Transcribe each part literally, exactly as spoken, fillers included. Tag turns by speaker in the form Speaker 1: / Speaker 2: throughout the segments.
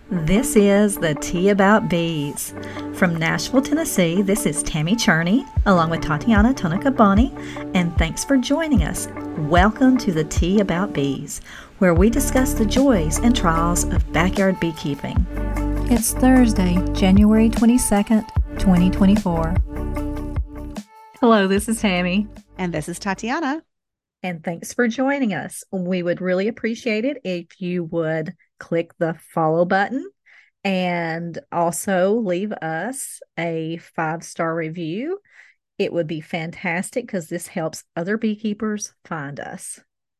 Speaker 1: This is the Tea About Bees. From Nashville, Tennessee, this is Tammy Cherney along with Tatiana Tonacabani, and thanks for joining us. Welcome to the Tea About Bees, where we discuss the joys and trials of backyard beekeeping. It's Thursday, January twenty-second, twenty twenty-four. Hello, this is Tammy.
Speaker 2: And this is Tatiana.
Speaker 1: And thanks for joining us. We would really appreciate it if you would click the follow button and also leave us a five-star review. It would be fantastic because this helps other beekeepers find us.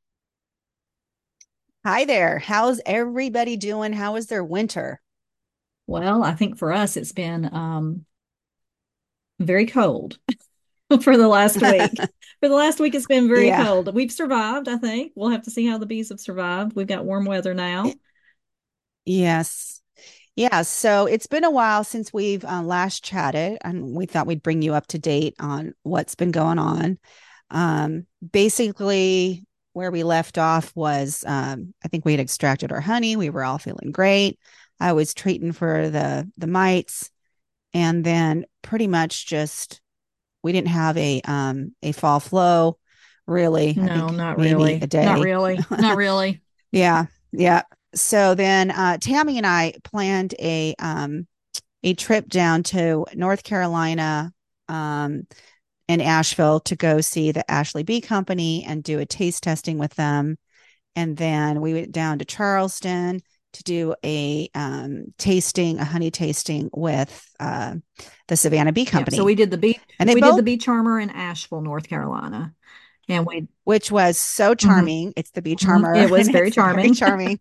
Speaker 2: Hi there. How's everybody doing? How is their winter?
Speaker 1: Well, I think for us, it's been um, very cold for the last week. For the last week, it's been very
Speaker 2: Yeah.
Speaker 1: cold. We've survived, I think. We'll have to see how the bees have survived. We've got warm weather now.
Speaker 2: Yes. Yeah. So it's been a while since we've uh, last chatted, and we thought we'd bring you up to date on what's been going on. Um, basically, where we left off was um, I think we had extracted our honey. We were all feeling great. I was treating for the the mites, and then pretty much just we didn't have a um a fall flow really. I
Speaker 1: No,
Speaker 2: think
Speaker 1: not
Speaker 2: maybe a
Speaker 1: really. Not
Speaker 2: day.
Speaker 1: really. Not really.
Speaker 2: Yeah, yeah. So then uh Tammy and I planned a um a trip down to North Carolina um in Asheville to go see the Ashley Bee Company and do a taste testing with them. And then we went down to Charleston to do a um tasting, a honey tasting with uh the Savannah Bee
Speaker 1: Yeah. So
Speaker 2: Company.
Speaker 1: we did the bee
Speaker 2: And they
Speaker 1: we did
Speaker 2: both
Speaker 1: the bee charmer in Asheville, North Carolina. And we
Speaker 2: which was so
Speaker 1: mhm,
Speaker 2: charming. It's the Bee
Speaker 1: mhm,
Speaker 2: Charmer
Speaker 1: it was
Speaker 2: and
Speaker 1: very
Speaker 2: it's very
Speaker 1: charming.
Speaker 2: charming.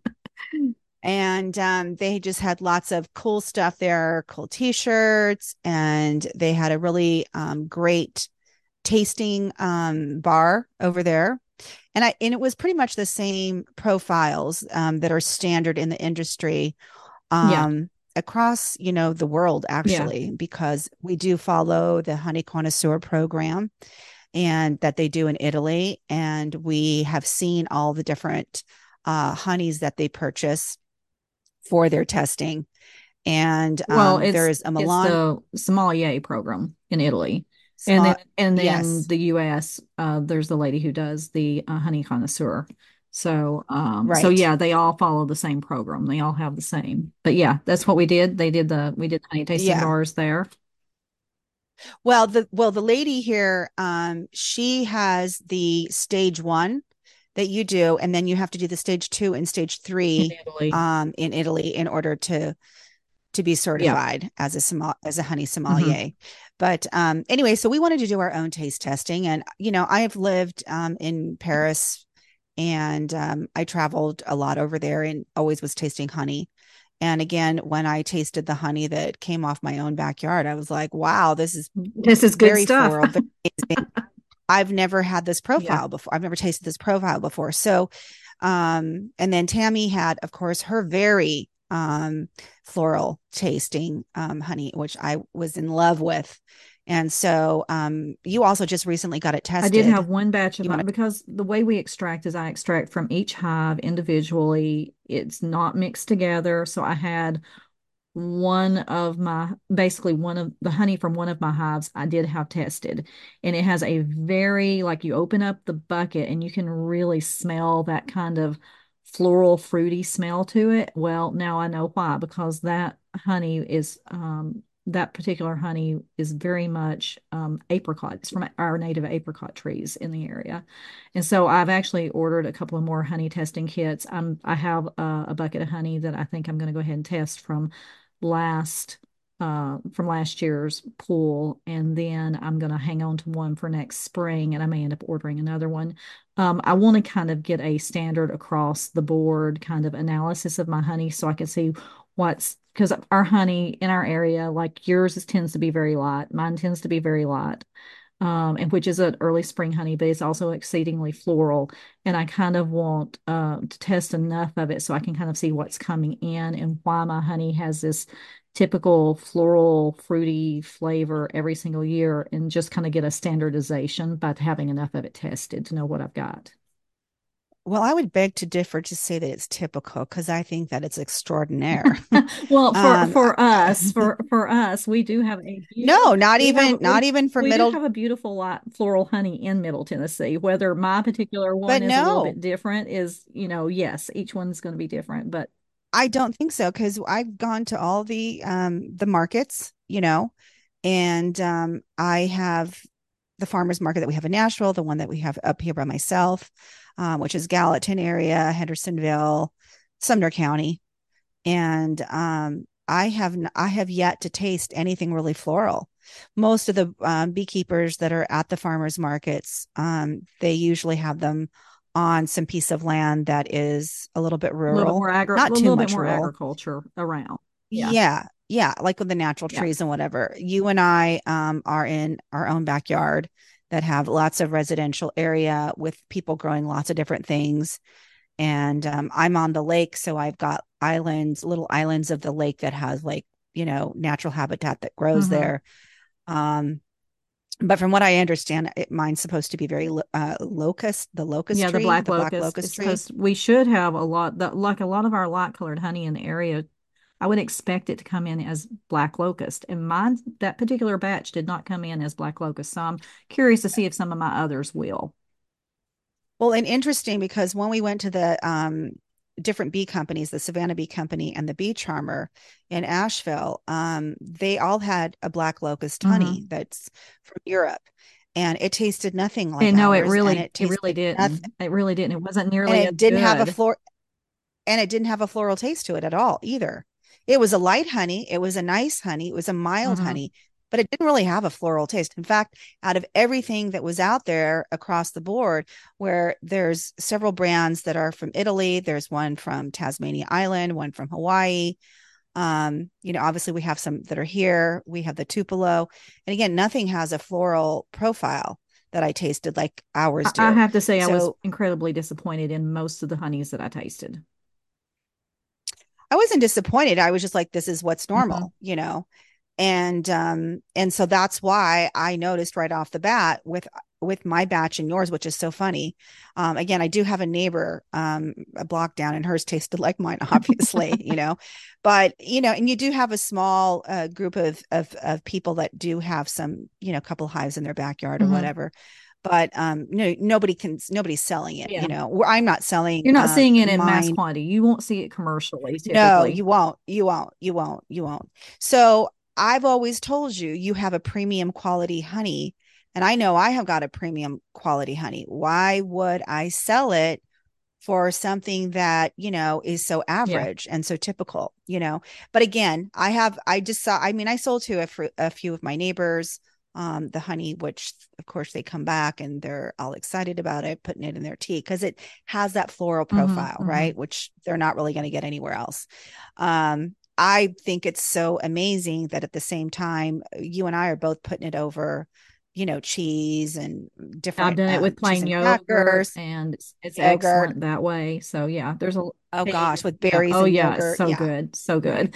Speaker 2: And um, they just had lots of cool stuff there, cool t-shirts, and they had a really um, great tasting um, bar over there. And I and it was pretty much the same profiles um, that are standard in the industry
Speaker 1: Yeah.
Speaker 2: um, across, you know, the world
Speaker 1: Yeah.
Speaker 2: actually, because we do follow the Honey Connoisseur program and that they do in Italy. And we have seen all the different uh, honeys that they purchase for their testing. And
Speaker 1: Well,
Speaker 2: um, there
Speaker 1: it's
Speaker 2: is a
Speaker 1: it's
Speaker 2: Milan
Speaker 1: the sommelier program in Italy. And then
Speaker 2: small,
Speaker 1: and then
Speaker 2: yes,
Speaker 1: the U S, uh, there's the lady who does the uh, honey connoisseur. So um so
Speaker 2: right.
Speaker 1: yeah, they all follow the same program. They all have the same. But yeah, that's what we did. They did the we did honey tasting
Speaker 2: Yeah.
Speaker 1: bars there.
Speaker 2: Well, the well, the lady here, um, she has the stage one that you do, and then you have to do the stage two and stage
Speaker 1: In
Speaker 2: three
Speaker 1: Italy.
Speaker 2: um, in Italy in order to to be
Speaker 1: Yeah.
Speaker 2: certified as a sommel- as a honey
Speaker 1: Hmm.
Speaker 2: sommelier. But um, anyway, so we wanted to do our own taste testing, and you know, I have lived um, in Paris, and um, I traveled a lot over there, and always was tasting honey. And again, when I tasted the honey that came off my own backyard, I was like, "Wow, this is
Speaker 1: This is good
Speaker 2: very
Speaker 1: stuff.
Speaker 2: floral, very amazing. I've never had this
Speaker 1: Yeah.
Speaker 2: profile before. I've never tasted this profile before." So, um, and then Tammy had, of course, her very um, floral tasting um, honey, which I was in love with. And so, um, you also just recently got it
Speaker 1: I did
Speaker 2: tested.
Speaker 1: have one batch of
Speaker 2: You
Speaker 1: my
Speaker 2: want to?
Speaker 1: because the way we extract is I extract from each hive individually. It's not mixed together. So I had one of my basically one of the honey from one of my hives I did have tested, and it has a very, like, you open up the bucket and you can really smell that kind of floral fruity smell to it. Well, now I know why, because that honey is um that particular honey is very much um apricot. It's from our native apricot trees in the area. And so I've actually ordered a couple of more honey testing kits. I'm I have a, a bucket of honey that I think I'm going to go ahead and test from last uh from last year's pool, and then I'm going to hang on to one for next spring, and I may end up ordering another one. um I want to kind of get a standard across the board kind of analysis of my honey so I can see what's, because our honey in our area, like yours, is, tends to be very light, mine tends to be very light, um, and which is an early spring honey, but it's also exceedingly floral. And I kind of want uh, to test enough of it so I can kind of see what's coming in and why my honey has this typical floral, fruity flavor every single year, and just kind of get a standardization by having enough of it tested to know what I've got.
Speaker 2: Well, I would beg to differ to say that it's typical because I think that it's extraordinaire.
Speaker 1: Well, for
Speaker 2: um,
Speaker 1: for us, for for us, we do have a
Speaker 2: no,
Speaker 1: beautiful
Speaker 2: not
Speaker 1: we have
Speaker 2: even not
Speaker 1: we
Speaker 2: even for
Speaker 1: we do
Speaker 2: middle,
Speaker 1: have a beautiful light floral honey in Middle Tennessee. Whether my particular one
Speaker 2: but
Speaker 1: is a little
Speaker 2: no,
Speaker 1: bit different is, you know, yes, each one's going to be different, but
Speaker 2: I don't think so because I've gone to all the um the markets, you know, and um I have the farmers market that we have in Nashville, the one that we have up here by myself, um, which is Gallatin area, Hendersonville, Sumner County, and um, I have I have yet to taste anything really floral. Most of the um, beekeepers that are at the farmers markets, um, they usually have them on some piece of land that is a little bit
Speaker 1: a little bit
Speaker 2: rural,
Speaker 1: more agri a
Speaker 2: not too
Speaker 1: little bit
Speaker 2: much
Speaker 1: more
Speaker 2: rural.
Speaker 1: agriculture around. Yeah.
Speaker 2: Yeah, yeah, like with the natural
Speaker 1: Yeah.
Speaker 2: trees and whatever. You and I um, are in our own backyard that have lots of residential area with people growing lots of different things, and um, I'm on the lake, so I've got islands, little islands of the lake that has like you know natural habitat that grows
Speaker 1: Hmm.
Speaker 2: there. Um, but from what I understand, it, mine's supposed to be very uh, locust, the locust
Speaker 1: Yeah, the
Speaker 2: tree,
Speaker 1: black
Speaker 2: the black
Speaker 1: locust
Speaker 2: locust
Speaker 1: is
Speaker 2: tree.
Speaker 1: supposed we should have a lot that like a lot of our light colored honey in the area. I would expect it to come in as black locust. And mine, that particular batch did not come in as black locust. So I'm curious to see if some of my others will.
Speaker 2: Well, and interesting because when we went to the um, different bee companies, the Savannah Bee Company and the Bee Charmer in Asheville, um, they all had a black locust
Speaker 1: Hmm.
Speaker 2: honey that's from Europe, and it tasted nothing like
Speaker 1: And no, it
Speaker 2: ours, and
Speaker 1: really,
Speaker 2: it
Speaker 1: it really
Speaker 2: tasted nothing,
Speaker 1: didn't. It really didn't. It wasn't
Speaker 2: and
Speaker 1: nearly as
Speaker 2: it didn't have a
Speaker 1: good.
Speaker 2: floor, and it didn't have a floral taste to it at all either. It was a light honey. It was a nice honey. It was a mild
Speaker 1: Hmm.
Speaker 2: honey, but it didn't really have a floral taste. In fact, out of everything that was out there across the board, where there's several brands that are from Italy, there's one from Tasmania Island, one from Hawaii. Um, you know, obviously we have some that are here. We have the Tupelo. And again, nothing has a floral profile that I tasted like ours
Speaker 1: I, I
Speaker 2: do.
Speaker 1: have to say, I was
Speaker 2: So
Speaker 1: incredibly disappointed in most of the honeys that I tasted.
Speaker 2: I wasn't disappointed. I was just like, this is what's
Speaker 1: Hmm.
Speaker 2: normal, you know? And um, and so that's why I noticed right off the bat with with my batch and yours, which is so funny. Um, again, I do have a neighbor um a block down and hers tasted like mine, obviously, you know. But you know, and you do have a small uh, group of, of of people that do have some, you know, couple hives in their backyard or
Speaker 1: Hmm.
Speaker 2: whatever. But um no nobody can nobody's selling it,
Speaker 1: Yeah.
Speaker 2: you know. I'm not selling
Speaker 1: You're not
Speaker 2: um
Speaker 1: seeing it in mass
Speaker 2: mine.
Speaker 1: quantity. You won't see it commercially
Speaker 2: No,
Speaker 1: typically.
Speaker 2: you won't. You won't. You won't. You won't. So I've always told you you have a premium quality honey, and I know I have got a premium quality honey. Why would I sell it for something that, you know, is so
Speaker 1: Yeah.
Speaker 2: average and so typical, you know? But again, I have, I just saw, I mean, I sold to a, fr- a few of my neighbors, um, the honey, which of course they come back and they're all excited about it, putting it in their tea because it has that floral
Speaker 1: Hmm.
Speaker 2: profile,
Speaker 1: Hmm.
Speaker 2: right? Which they're not really going to get anywhere else. Um, I think it's so amazing that at the same time, you and I are both putting it over, you know, cheese and
Speaker 1: I've
Speaker 2: different
Speaker 1: done it with
Speaker 2: um, cheese
Speaker 1: plain
Speaker 2: and
Speaker 1: yogurt
Speaker 2: crackers,
Speaker 1: and it's, it's
Speaker 2: yogurt.
Speaker 1: excellent that way. So yeah, there's a
Speaker 2: Oh gosh,
Speaker 1: tea.
Speaker 2: with
Speaker 1: Yeah.
Speaker 2: berries
Speaker 1: Oh
Speaker 2: and
Speaker 1: yeah, it's
Speaker 2: yogurt.
Speaker 1: so
Speaker 2: Yeah.
Speaker 1: good. So good.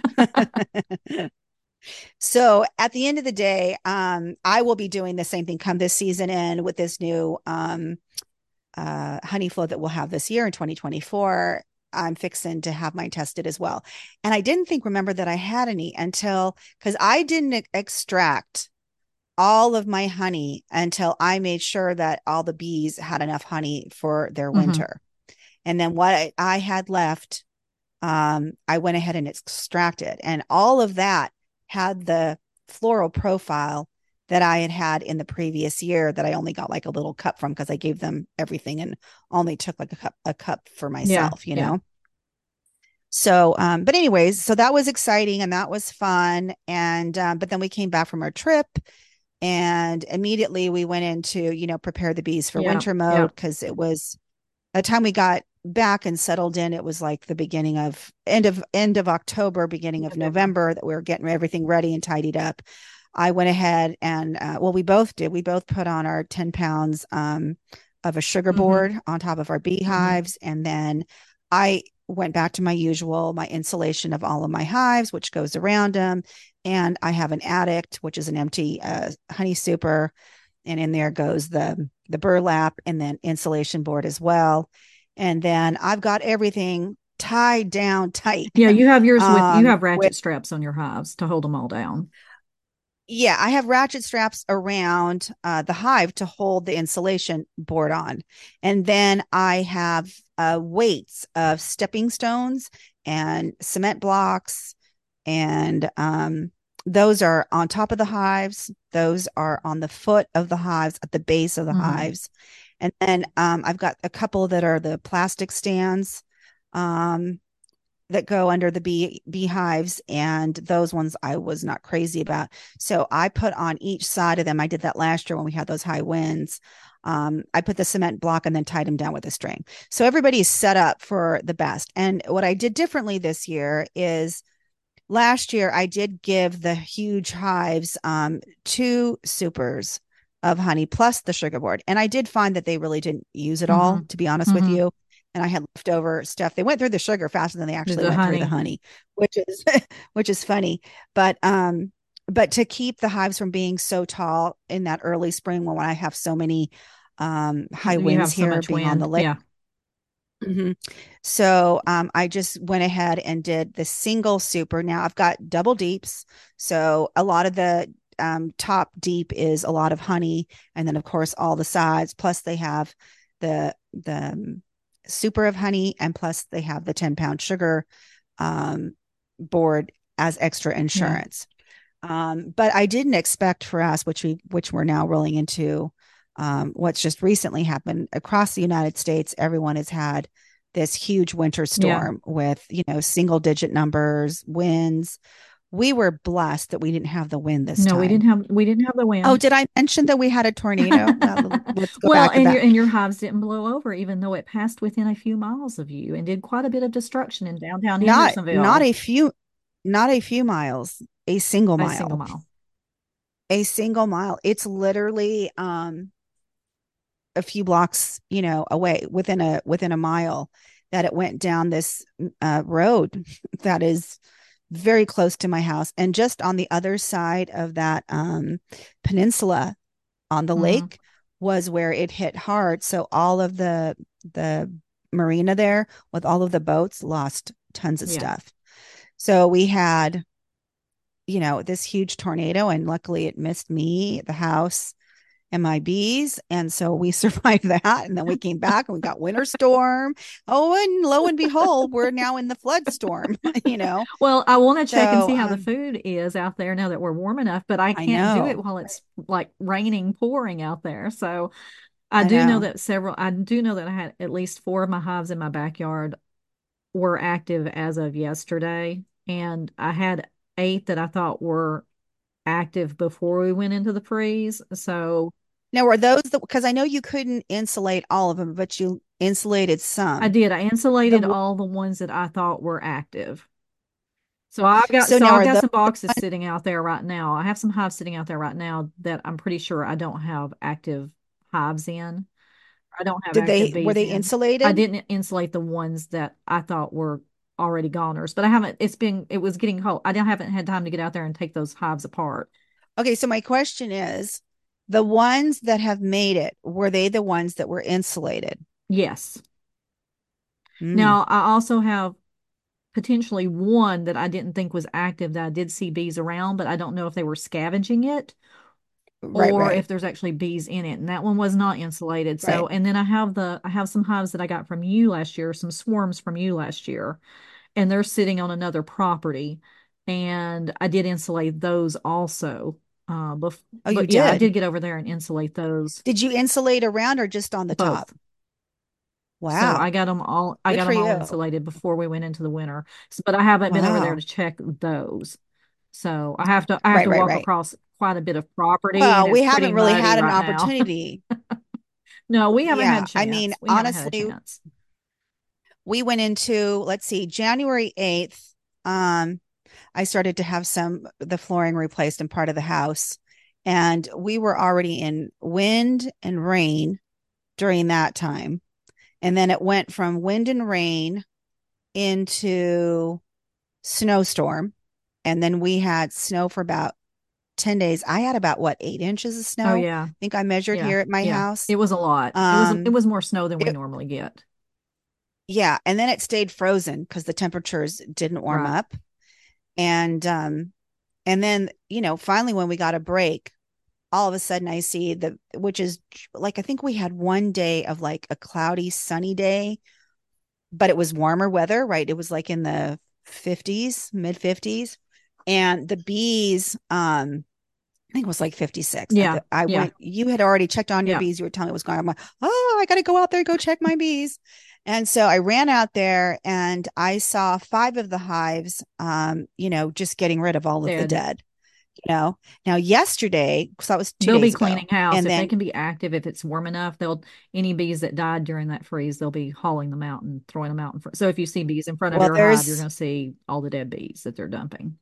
Speaker 2: So at the end of the day, um, I will be doing the same thing come this season in with this new um, uh, honey flow that we'll have this year in twenty twenty-four. I'm fixing to have mine tested as well. And I didn't think, remember that I had any until because I didn't e- extract all of my honey until I made sure that all the bees had enough honey for their
Speaker 1: Hmm.
Speaker 2: winter. And then what I, I had left, um, I went ahead and extracted. And all of that had the floral profile that I had had in the previous year that I only got like a little cup from because I gave them everything and only took like a cup a cup for
Speaker 1: Yeah.
Speaker 2: myself, you
Speaker 1: Yeah.
Speaker 2: know. So, um, but anyways, so that was exciting and that was fun. And um, but then we came back from our trip and immediately we went into, you know, prepare the bees for
Speaker 1: Yeah.
Speaker 2: winter
Speaker 1: Yeah.
Speaker 2: mode because it was by the time we got back and settled in, it was like the beginning of end of end of October, beginning of
Speaker 1: November.
Speaker 2: November that we were getting everything ready and tidied up. I went ahead and uh, well, we both did. We both put on our ten pounds um, of a sugar
Speaker 1: Hmm.
Speaker 2: board on top of our
Speaker 1: Hmm.
Speaker 2: beehives, and then I went back to my usual my insulation of all of my hives, which goes around them, and I have an addict, which is an empty uh, honey super, and in there goes the the burlap and then insulation board as well. And then I've got everything tied down tight.
Speaker 1: Yeah, you have yours with you
Speaker 2: um,
Speaker 1: have
Speaker 2: with
Speaker 1: ratchet straps on your hives to hold them all down.
Speaker 2: Yeah, I have ratchet straps around uh, the hive to hold the insulation board on. And then I have uh, weights of stepping stones and cement blocks. And um, those are on top of the hives. Those are on the foot of the hives, at the base of the
Speaker 1: Hmm.
Speaker 2: hives. And then um, I've got a couple that are the plastic stands. Um, that go under the bee beehives, and those ones I was not crazy about. So I put on each side of them. I did that last year when we had those high winds. Um, I put the cement block and then tied them down with a string. So everybody's set up for the best. And what I did differently this year is last year I did give the huge hives um, two supers of honey plus the sugar board. And I did find that they really didn't use it all,
Speaker 1: Hmm.
Speaker 2: to be honest with
Speaker 1: Hmm.
Speaker 2: you. And I had leftover stuff. They went through the sugar faster than they actually
Speaker 1: The
Speaker 2: went through the
Speaker 1: honey.
Speaker 2: honey, which is which is funny. But um, but to keep the hives from being so tall in that early spring when I have so many um high
Speaker 1: You
Speaker 2: winds
Speaker 1: have so
Speaker 2: here
Speaker 1: much
Speaker 2: being on the
Speaker 1: wind.
Speaker 2: lake.
Speaker 1: Yeah.
Speaker 2: Mhm. So um, I just went ahead and did the single super. Now I've got double deeps. So a lot of the um, top deep is a lot of honey. And then, of course, all the sides. Plus, they have the, the um, super of honey. And plus, they have the ten pound sugar um, board as extra
Speaker 1: Yeah.
Speaker 2: insurance. Um, but I didn't expect for us, which we which we're now rolling into, um, what's just recently happened across the United States. Everyone has had this huge winter
Speaker 1: Yeah.
Speaker 2: storm with you know single digit numbers, winds. We were blessed that we didn't have the wind this
Speaker 1: No, we
Speaker 2: time.
Speaker 1: didn't have we didn't have the
Speaker 2: Oh,
Speaker 1: wind.
Speaker 2: did I mention that we had a tornado? Well, let's go
Speaker 1: Well,
Speaker 2: back to
Speaker 1: and your
Speaker 2: that.
Speaker 1: and your hives didn't blow over, even though it passed within a few miles of you and did quite a bit of destruction in downtown
Speaker 2: Not not
Speaker 1: Hendersonville.
Speaker 2: a few, not a few miles, a single
Speaker 1: A single
Speaker 2: mile,
Speaker 1: mile.
Speaker 2: a single mile. It's literally um a few blocks, you know, away within a within a mile that it went down this uh, road that is very close to my house, and just on the other side of that um, peninsula on the
Speaker 1: Hmm.
Speaker 2: lake was where it hit hard. So all of the the marina there with all of the boats lost tons of
Speaker 1: Yeah.
Speaker 2: stuff. So we had, you know, this huge tornado, and luckily it missed me, the house, and my bees. And so we survived that. And then we came back and we got winter storm. Oh, and lo and behold, we're now in the flood storm, you know?
Speaker 1: Well, I want to check and
Speaker 2: So
Speaker 1: see how the
Speaker 2: um,
Speaker 1: food is out there now that we're warm enough, but I
Speaker 2: I
Speaker 1: can't do it
Speaker 2: know,
Speaker 1: while it's like raining, pouring out there. So I
Speaker 2: I
Speaker 1: do know
Speaker 2: know.
Speaker 1: that several, I do know that I had at least four of my hives in my backyard were active as of yesterday. And I had eight that I thought were active before we went into the freeze. So
Speaker 2: Now, were those the, because I know you couldn't insulate all of them, but you insulated
Speaker 1: I
Speaker 2: some.
Speaker 1: did. I insulated
Speaker 2: The
Speaker 1: all the ones that I thought were active. So I've got
Speaker 2: so
Speaker 1: so
Speaker 2: now
Speaker 1: I've
Speaker 2: are
Speaker 1: got
Speaker 2: those
Speaker 1: some boxes sitting out there right now. I have some hives sitting out there right now that I'm pretty sure I don't have active hives in. I don't have
Speaker 2: did they
Speaker 1: active
Speaker 2: were
Speaker 1: bees
Speaker 2: they
Speaker 1: in. I
Speaker 2: insulated?
Speaker 1: didn't insulate the ones that I thought were already goners, but I haven't, it's been, it was getting cold. I don't haven't had time to get out there and take those hives apart.
Speaker 2: Okay, so my question is, the ones that have made it, were they the ones that were insulated?
Speaker 1: Yes.
Speaker 2: Mm,
Speaker 1: Now I also have potentially one that I didn't think was active that I did see bees around, but I don't know if they were scavenging it
Speaker 2: right,
Speaker 1: or
Speaker 2: right,
Speaker 1: if there's actually bees in it. And that one was not insulated. So,
Speaker 2: right.
Speaker 1: and then I have the I have some hives that I got from you last year, some swarms from you last year, and they're sitting on another property. And I did insulate those also. Uh, bef
Speaker 2: Oh, you
Speaker 1: but yeah, I
Speaker 2: did.
Speaker 1: did get over there and insulate those
Speaker 2: Did you insulate around or just on the top?
Speaker 1: both. So
Speaker 2: Wow.
Speaker 1: I got them all I
Speaker 2: Good
Speaker 1: got
Speaker 2: for
Speaker 1: them all
Speaker 2: you.
Speaker 1: insulated before we went into the winter. S- But I haven't been over there
Speaker 2: Wow.
Speaker 1: to check those. So I have to I have
Speaker 2: Right,
Speaker 1: to
Speaker 2: right,
Speaker 1: walk
Speaker 2: right.
Speaker 1: across quite a bit of property and
Speaker 2: Well, we
Speaker 1: it's pretty
Speaker 2: haven't really
Speaker 1: muddy
Speaker 2: had an
Speaker 1: right now.
Speaker 2: opportunity.
Speaker 1: No, we haven't had
Speaker 2: Yeah.
Speaker 1: a
Speaker 2: I mean,
Speaker 1: chance. We haven't had a
Speaker 2: honestly,
Speaker 1: chance.
Speaker 2: we went into, let's see, January eighth. Um, I started to have some the flooring replaced in part of the house. And we were already in wind and rain during that time. And then it went from wind and rain into snowstorm. And then we had snow for about ten days. I had about what, eight inches of
Speaker 1: Oh
Speaker 2: snow.
Speaker 1: yeah.
Speaker 2: I think I measured
Speaker 1: Yeah.
Speaker 2: here at my
Speaker 1: Yeah.
Speaker 2: house.
Speaker 1: It was a lot. It was it
Speaker 2: Um,
Speaker 1: was more snow than we
Speaker 2: it,
Speaker 1: normally get.
Speaker 2: yeah, and then it stayed frozen because the temperatures didn't warm
Speaker 1: Right.
Speaker 2: up. And um and then, you know, finally when we got a break, all of a sudden I see the, which is like, I think we had one day of like a cloudy, sunny day, but it was warmer weather, right? It was like in the fifties, mid fifties. And the bees, um, I think it was like fifty-six. I,
Speaker 1: Yeah.
Speaker 2: th- I
Speaker 1: Yeah.
Speaker 2: went, you had already checked on your
Speaker 1: Yeah.
Speaker 2: bees. You were telling me it was going. I'm like, oh, I got to go out there, go check my bees. And so I ran out there and I saw five of the hives, um, you know, just getting rid of all of the
Speaker 1: Dead.
Speaker 2: dead, you know. Now, yesterday, so that was two
Speaker 1: They'll be
Speaker 2: days ago.
Speaker 1: cleaning house.
Speaker 2: And
Speaker 1: If they
Speaker 2: then,
Speaker 1: can be active, if it's warm enough, they'll any bees that died during that freeze, they'll be hauling them out and throwing them out in front. So if you see bees in front of
Speaker 2: well,
Speaker 1: your hive, you're
Speaker 2: there's,
Speaker 1: going to see all the dead bees that they're dumping.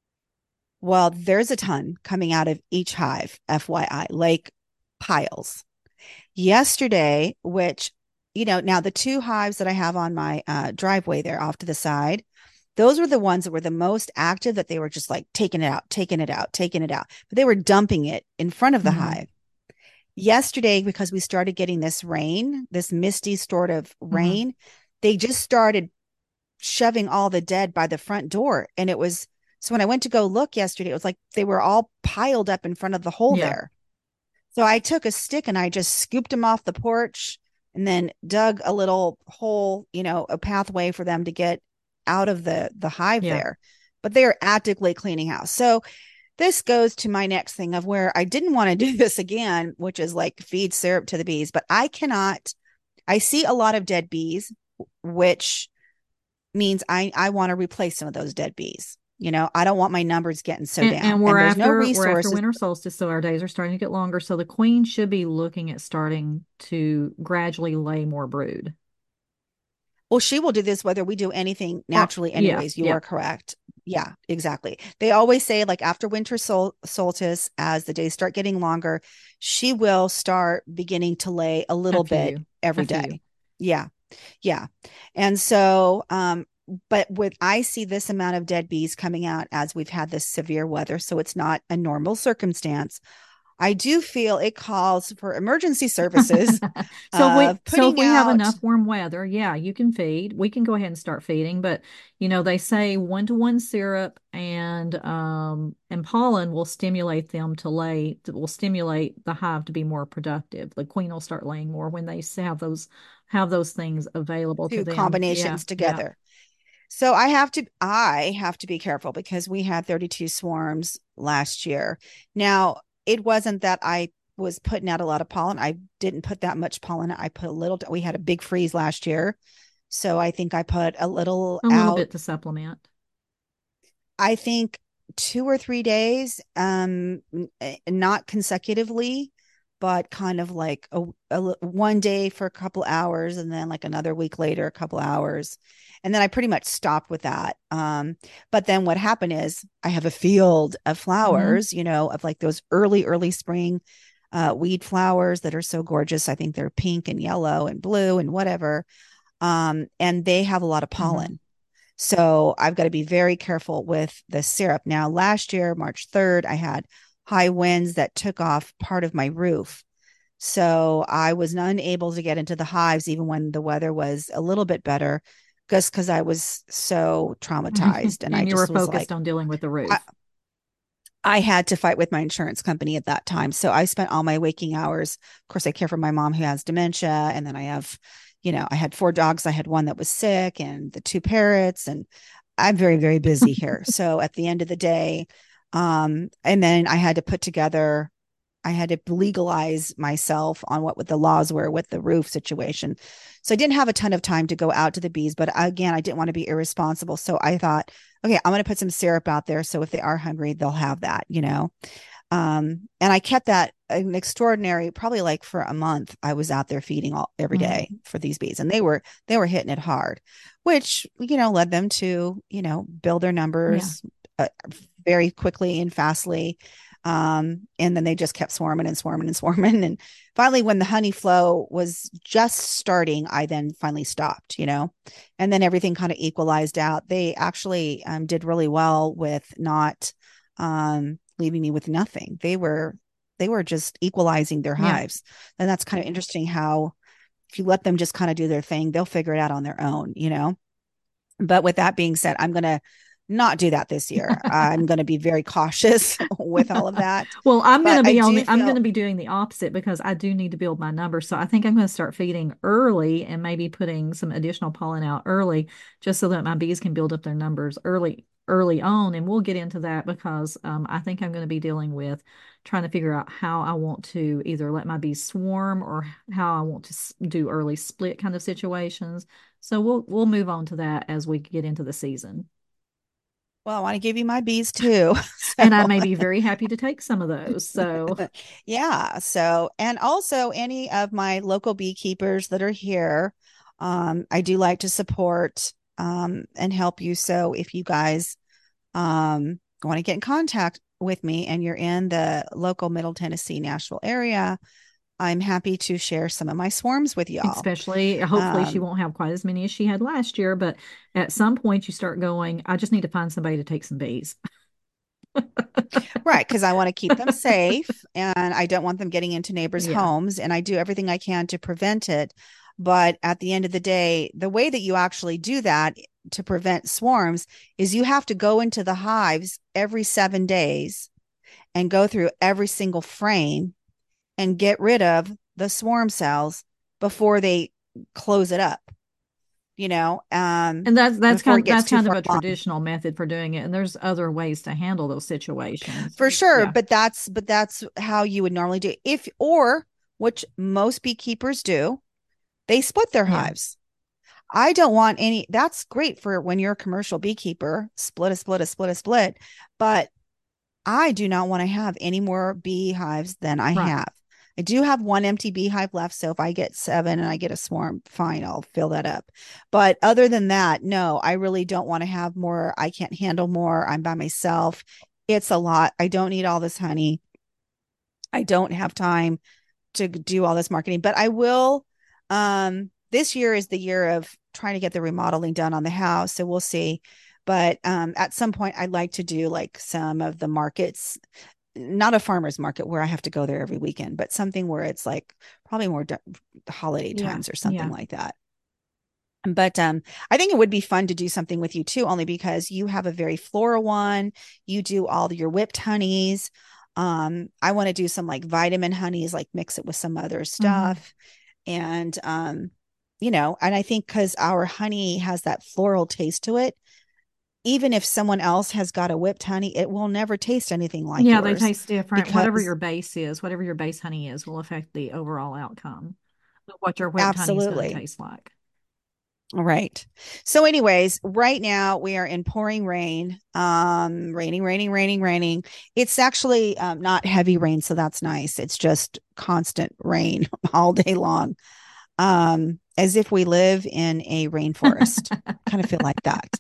Speaker 2: well, there's a ton coming out of each hive, F Y I, like piles. Yesterday, which, you know, now the two hives that I have on my uh, driveway there off to the side, those were the ones that were the most active, that they were just like taking it out, taking it out, taking it out. But they were dumping it in front of the
Speaker 1: Hmm.
Speaker 2: hive. Yesterday, because we started getting this rain, this misty sort of
Speaker 1: Hmm.
Speaker 2: rain, they just started shoving all the dead by the front door. And it was, so when I went to go look yesterday, it was like they were all piled up in front of the hole
Speaker 1: Yeah.
Speaker 2: there. So I took a stick and I just scooped them off the porch and then dug a little hole, you know, a pathway for them to get out of the the hive
Speaker 1: Yeah.
Speaker 2: there. But they are actively cleaning house. So this goes to my next thing of where I didn't want to do this again, which is like feed syrup to the bees, but I cannot. I see a lot of dead bees, which means I I want to replace some of those dead bees. You know, I don't want my numbers getting so
Speaker 1: And,
Speaker 2: down.
Speaker 1: and we're
Speaker 2: And there's no
Speaker 1: after we're after
Speaker 2: resources.
Speaker 1: winter solstice, so our days are starting to get longer. So the queen should be looking at starting to gradually lay more brood.
Speaker 2: Well, she will do this whether we do anything
Speaker 1: Or
Speaker 2: naturally,
Speaker 1: yeah,
Speaker 2: anyways. You
Speaker 1: yeah.
Speaker 2: are correct. Yeah, exactly. They always say, like, after winter sol- solstice, as the days start getting longer, she will start beginning to lay a
Speaker 1: A
Speaker 2: little bit
Speaker 1: few, a
Speaker 2: every
Speaker 1: few.
Speaker 2: day. Yeah, yeah. And so, um, but with I see this amount of dead bees coming out as we've had this severe weather, so it's not a normal circumstance. I do feel it calls for emergency services
Speaker 1: So if we
Speaker 2: of
Speaker 1: so if
Speaker 2: putting
Speaker 1: we have
Speaker 2: out.
Speaker 1: enough warm weather, yeah, you can feed. We can go ahead and start feeding, but you know, they say one to one syrup and um and pollen will stimulate them to lay will stimulate the hive to be more productive. The queen will start laying more when they s- have those have those things available to
Speaker 2: Two
Speaker 1: them. Yeah,
Speaker 2: combinations
Speaker 1: yeah.
Speaker 2: together. So I have to I have to be careful because we had thirty-two swarms last year. Now, it wasn't that I was putting out a lot of pollen. I didn't put that much pollen. I put a little, we had a big freeze last year. So I think I put a little
Speaker 1: A little
Speaker 2: out.
Speaker 1: bit to supplement.
Speaker 2: I think two or three days, um, not consecutively, but kind of like a, a one day for a couple hours, and then like another week later, a couple hours, and then I pretty much stopped with that. Um, but then what happened is I have a field of
Speaker 1: Hmm.
Speaker 2: flowers, you know, of like those early, early spring uh, weed flowers that are so gorgeous. I think they're pink and yellow and blue and whatever. Um, and they have a lot of
Speaker 1: Hmm.
Speaker 2: pollen. So I've got to be very careful with the syrup. Now, last year, March third, I had high winds that took off part of my roof. So I was unable to get into the hives even when the weather was a little bit better, just because I was so traumatized. And I
Speaker 1: And you were
Speaker 2: just was
Speaker 1: focused
Speaker 2: like,
Speaker 1: on dealing with the
Speaker 2: I,
Speaker 1: roof.
Speaker 2: I had to fight with my insurance company at that time. So I spent all my waking hours. Of course, I care for my mom who has dementia. And then I have, you know, I had four dogs. I had one that was sick and the two parrots. And I'm very, very busy here. So at the end of the day, um, and then I had to put together, I had to legalize myself on what, what the laws were with the roof situation. So I didn't have a ton of time to go out to the bees, but again, I didn't want to be irresponsible. So I thought, okay, I'm going to put some syrup out there. So if they are hungry, they'll have that, you know? Um, and I kept that an extraordinary, probably like for a month, I was out there feeding all every day
Speaker 1: Hmm.
Speaker 2: for these bees, and they were they were hitting it hard, which you know led them to you know build their
Speaker 1: Yeah.
Speaker 2: numbers uh, very quickly and fastly. Um, and then they just kept swarming and swarming and swarming. And finally, when the honey flow was just starting, I then finally stopped, you know, and then everything kind of equalized out. They actually um, did really well with not um, leaving me with nothing. They were they were just equalizing their
Speaker 1: Yeah.
Speaker 2: hives. And that's kind of interesting how if you let them just kind of do their thing, they'll figure it out on their own, you know. But with that being said, I'm going to not do that this year. I'm going to be very cautious with all of that.
Speaker 1: Well, I'm going
Speaker 2: But
Speaker 1: to
Speaker 2: I
Speaker 1: be on
Speaker 2: do
Speaker 1: the, I'm going
Speaker 2: feel,
Speaker 1: to be doing the opposite because I do need to build my numbers. So I think I'm going to start feeding early and maybe putting some additional pollen out early just so that my bees can build up their numbers early, early on. And we'll get into that because um, I think I'm going to be dealing with trying to figure out how I want to either let my bees swarm or how I want to s- do early split kind of situations. So we'll we'll move on to that as we get into the season.
Speaker 2: well, I want to give you my bees too. So,
Speaker 1: And I may be very happy to take some of those. So
Speaker 2: yeah. So, and also any of my local beekeepers that are here, um, I do like to support um, and help you. So, if you guys um, want to get in contact with me and you're in the local Middle Tennessee, Nashville area, I'm happy to share some of my swarms with y'all.
Speaker 1: especially, hopefully, she
Speaker 2: Um,
Speaker 1: won't have quite as many as she had last year, but at some point you start going, I just need to find somebody to take some bees.
Speaker 2: right, because I want to keep them safe and I don't want them getting into neighbors'
Speaker 1: Yeah,
Speaker 2: homes, and I do everything I can to prevent it. But at the end of the day, the way that you actually do that to prevent swarms is you have to go into the hives every seven days and go through every single frame and get rid of the swarm cells before they close it up, you know, um,
Speaker 1: and that's that's
Speaker 2: before
Speaker 1: kind
Speaker 2: it
Speaker 1: of,
Speaker 2: gets
Speaker 1: that's
Speaker 2: too
Speaker 1: kind of
Speaker 2: far
Speaker 1: a
Speaker 2: along.
Speaker 1: traditional method for doing it, and there's other ways to handle those situations.
Speaker 2: For sure,
Speaker 1: Yeah,
Speaker 2: but that's but that's how you would normally do it. If or which most beekeepers do, they split their
Speaker 1: yeah,
Speaker 2: hives. I don't want any, that's great for when you're a commercial beekeeper, split a split a split a split, but I do not want to have any more beehives than I
Speaker 1: right.
Speaker 2: have. I do have one empty beehive left. So if I get seven and I get a swarm, fine, I'll fill that up. But other than that, no, I really don't want to have more. I can't handle more. I'm by myself. It's a lot. I don't need all this honey. I don't have time to do all this marketing, but I will. Um, this year is the year of trying to get the remodeling done on the house. So we'll see. But um, at some point, I'd like to do like some of the markets, not a farmer's market where I have to go there every weekend, but something where it's like probably more d- holiday
Speaker 1: Yeah,
Speaker 2: times or something
Speaker 1: yeah.
Speaker 2: like that. But um, I think it would be fun to do something with you too, only because you have a very floral one. You do all your whipped honeys. Um, I want to do some like vitamin honeys, like mix it with some other
Speaker 1: Hmm.
Speaker 2: stuff. And um, you know, and I think because our honey has that floral taste to it, even if someone else has got a whipped honey, it will never taste anything like
Speaker 1: Yeah, they
Speaker 2: yours
Speaker 1: taste different. Whatever
Speaker 2: because
Speaker 1: your base is, whatever your base honey is, will affect the overall outcome of what your whipped honey is going to
Speaker 2: absolutely.
Speaker 1: taste like.
Speaker 2: Right. So, anyways, right now we are in pouring rain. Um, raining, raining, raining, raining. It's actually um, not heavy rain, so that's nice. It's just constant rain all day long. Um, as if we live in a rainforest. Kind of feel like that.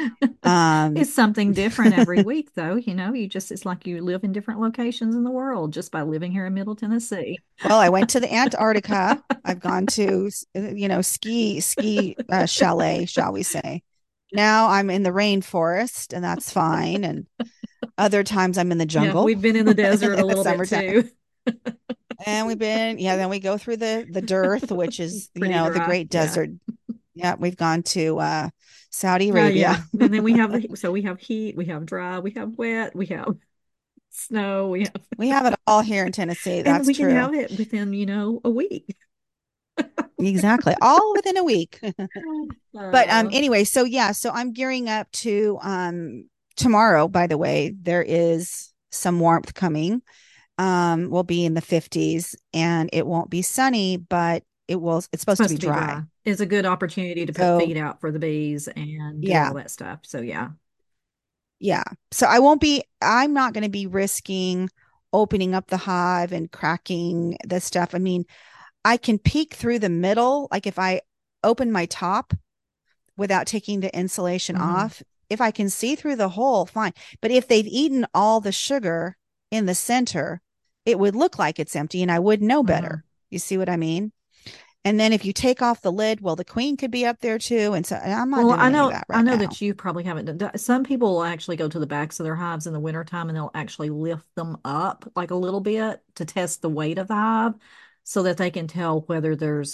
Speaker 2: Um,
Speaker 1: It's something different every week, though. You know, you just, it's like you live in different locations in the world just by living here in Middle Tennessee.
Speaker 2: well, I went to the Antarctica. I've gone to, you know, ski ski uh, chalet, shall we say. Now I'm in the rainforest, and that's fine. And other times I'm in the
Speaker 1: Yeah,
Speaker 2: jungle
Speaker 1: we've been in the
Speaker 2: in
Speaker 1: desert a
Speaker 2: the
Speaker 1: little bit
Speaker 2: summertime.
Speaker 1: too.
Speaker 2: And we've been, yeah, then we go through the the dearth, which is, you
Speaker 1: Pretty
Speaker 2: know, the
Speaker 1: dry.
Speaker 2: great
Speaker 1: Yeah.
Speaker 2: desert. Yeah, we've gone to uh Saudi
Speaker 1: Uh,
Speaker 2: Arabia.
Speaker 1: yeah. And then we have the, so we have heat, we have dry, we have wet, we have snow, we have,
Speaker 2: We have it all here in Tennessee.
Speaker 1: and
Speaker 2: That's
Speaker 1: we can
Speaker 2: true.
Speaker 1: have it within, you know, a week.
Speaker 2: Exactly. All within a week. But um
Speaker 1: Uh,
Speaker 2: anyway, so yeah, so I'm gearing up to um tomorrow, by the way, there is some warmth coming. Um we'll be in the fifties and it won't be sunny, but it will it's supposed to
Speaker 1: supposed
Speaker 2: be
Speaker 1: to be
Speaker 2: dry.
Speaker 1: dry. It's a good opportunity to put
Speaker 2: So
Speaker 1: feed out for the bees and do
Speaker 2: yeah,
Speaker 1: all that stuff. So yeah.
Speaker 2: yeah. So I won't be, I'm not going to be risking opening up the hive and cracking the stuff. I mean, I can peek through the middle. Like if I open my top without taking the insulation
Speaker 1: Hmm.
Speaker 2: off, if I can see through the hole, fine. But if they've eaten all the sugar in the center, it would look like it's empty and I would know
Speaker 1: Hmm.
Speaker 2: better. You see what I mean? And then if you take off the lid, well, the queen could be up there too. And so and I'm not
Speaker 1: Well, I
Speaker 2: doing any of
Speaker 1: know
Speaker 2: that
Speaker 1: I
Speaker 2: right
Speaker 1: know
Speaker 2: now.
Speaker 1: that you probably haven't done. Some people will actually go to the backs of their hives in the wintertime and they'll actually lift them up like a little bit to test the weight of the hive so that they can tell whether there's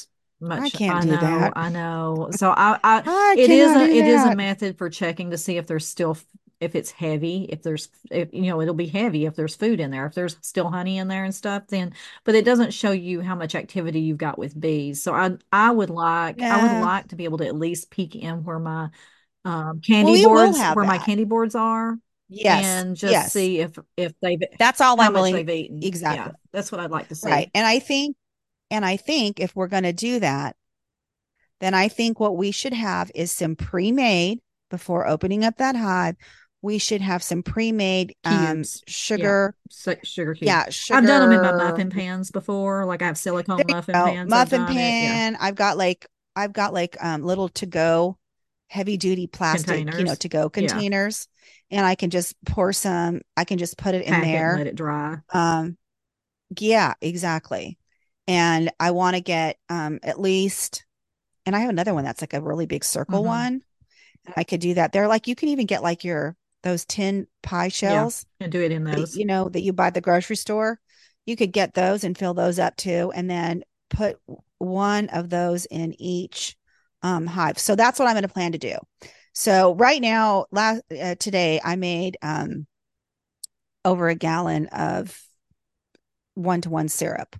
Speaker 2: I
Speaker 1: much.
Speaker 2: can't
Speaker 1: I
Speaker 2: do
Speaker 1: know,
Speaker 2: that.
Speaker 1: I know. So I, I,
Speaker 2: I
Speaker 1: it is
Speaker 2: cannot
Speaker 1: a,
Speaker 2: do
Speaker 1: it is a
Speaker 2: that.
Speaker 1: method for checking to see if there's still, if it's heavy, if there's, if, you know, it'll be heavy if there's food in there. If there's still honey in there and stuff, then, but it doesn't show you how much activity you've got with bees. So I, I would like, I would
Speaker 2: Yeah.
Speaker 1: like to be able to at least peek in where my um,
Speaker 2: Well,
Speaker 1: candy
Speaker 2: we will
Speaker 1: boards,
Speaker 2: have
Speaker 1: where my
Speaker 2: that.
Speaker 1: candy boards are,
Speaker 2: Yes.
Speaker 1: and just
Speaker 2: Yes.
Speaker 1: see if, if they've,
Speaker 2: That's all
Speaker 1: how
Speaker 2: I'm
Speaker 1: much
Speaker 2: willing.
Speaker 1: they've eaten.
Speaker 2: Exactly.
Speaker 1: Yeah, that's what I'd like to
Speaker 2: Right.
Speaker 1: see.
Speaker 2: And I think, and I think if we're going to do that, then I think what we should have is some pre-made before opening up that hive. We should have some pre-made um,
Speaker 1: Cubes. Yeah.
Speaker 2: sugar.
Speaker 1: Su- Sugar cubes.
Speaker 2: Yeah,
Speaker 1: I've done them in my
Speaker 2: sugar.
Speaker 1: muffin pans before. Like I have
Speaker 2: There
Speaker 1: silicone
Speaker 2: you
Speaker 1: muffin
Speaker 2: go.
Speaker 1: pans. I've
Speaker 2: Muffin
Speaker 1: done it. Yeah.
Speaker 2: pan. I've got like I've got like um, little to go heavy duty plastic, you know,
Speaker 1: Containers.
Speaker 2: to go
Speaker 1: Yeah.
Speaker 2: containers, and I can just pour some. I can just put it in
Speaker 1: Pack it and
Speaker 2: there.
Speaker 1: let it dry.
Speaker 2: Um, yeah, exactly. And I want to get um at least, and I have another one that's like a really big circle
Speaker 1: Hmm.
Speaker 2: one. I could do that. They're like you can even get like your those tin pie
Speaker 1: Yeah.
Speaker 2: shells
Speaker 1: And do it in
Speaker 2: that
Speaker 1: those.
Speaker 2: you know that you buy at the grocery store. You could get those and fill those up too, and then put one of those in each um, hive. So that's what I'm going to plan to do. So right now, last uh, today, I made um, over a gallon of one to one syrup,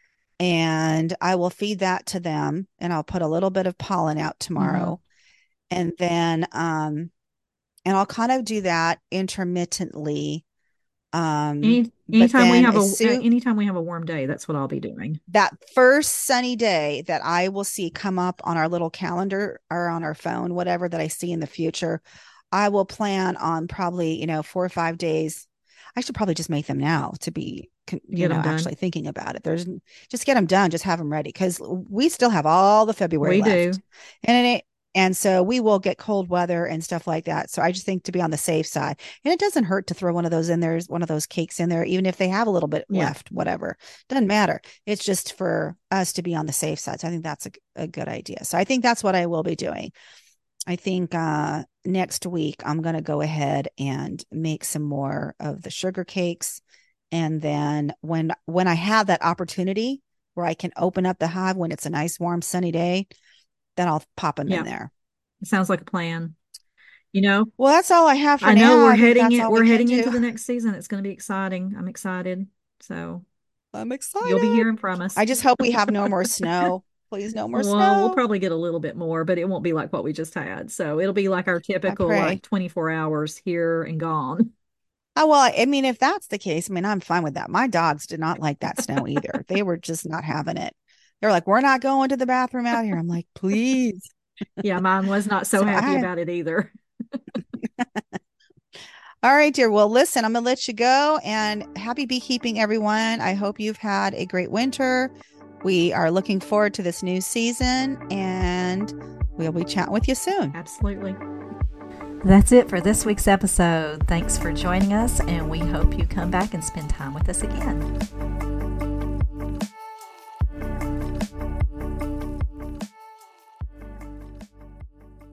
Speaker 2: and I will feed that to them, and I'll put a little bit of pollen out
Speaker 1: Hmm.
Speaker 2: tomorrow, and then um, and I'll kind of do that intermittently. Um,
Speaker 1: Any
Speaker 2: but
Speaker 1: anytime we
Speaker 2: then
Speaker 1: have a
Speaker 2: as
Speaker 1: uh,
Speaker 2: soon
Speaker 1: anytime we have a warm day, that's what I'll be doing.
Speaker 2: that first sunny day that I will see come up on our little calendar or on our phone, whatever that I see in the future, I will plan on probably, you know, four or five days. I should probably just make them now to be, you
Speaker 1: Get
Speaker 2: know,
Speaker 1: them done.
Speaker 2: actually thinking about it. There's just get them done, just have them ready because we still have all the February
Speaker 1: We do.
Speaker 2: left. And it, and so we will get cold weather and stuff like that. So I just think to be on the safe side. And it doesn't hurt to throw one of those in there, one of those cakes in there, even if they have a little bit
Speaker 1: Yeah.
Speaker 2: left, whatever. Doesn't matter. It's just for us to be on the safe side. So I think that's a, a good idea. So I think that's what I will be doing. I think uh, next week I'm going to go ahead and make some more of the sugar cakes. And then when when I have that opportunity where I can open up the hive when it's a nice warm sunny day, then I'll pop them in
Speaker 1: Yeah.
Speaker 2: there.
Speaker 1: It sounds like a plan. You know,
Speaker 2: Well, that's all I have for
Speaker 1: I know
Speaker 2: now.
Speaker 1: we're
Speaker 2: I think
Speaker 1: heading
Speaker 2: that's
Speaker 1: it.
Speaker 2: all we
Speaker 1: We're
Speaker 2: can
Speaker 1: heading
Speaker 2: do.
Speaker 1: into the next season. It's going to be exciting. I'm excited. So
Speaker 2: I'm
Speaker 1: you'll be
Speaker 2: excited.
Speaker 1: hearing from us.
Speaker 2: I just hope we have no more snow. Please, no more
Speaker 1: Well, we'll
Speaker 2: snow.
Speaker 1: probably get a little bit more, but it won't be like what we just had. So it'll be like our
Speaker 2: I
Speaker 1: typical like
Speaker 2: pray.
Speaker 1: twenty-four hours here and gone.
Speaker 2: Oh, well, I mean, if that's the case, I mean, I'm fine with that. My dogs did not like that snow either. They were just not having it. They're like, we're not going to the bathroom out here. I'm like, please.
Speaker 1: Yeah, mine was not so
Speaker 2: So
Speaker 1: happy
Speaker 2: I,
Speaker 1: about it either.
Speaker 2: all right, dear. Well, listen, I'm going to let you go and happy beekeeping, everyone. I hope you've had a great winter. We are looking forward to this new season and we'll be chatting with you soon.
Speaker 1: Absolutely. That's it for this week's episode. Thanks for joining us, and we hope you come back and spend time with us again.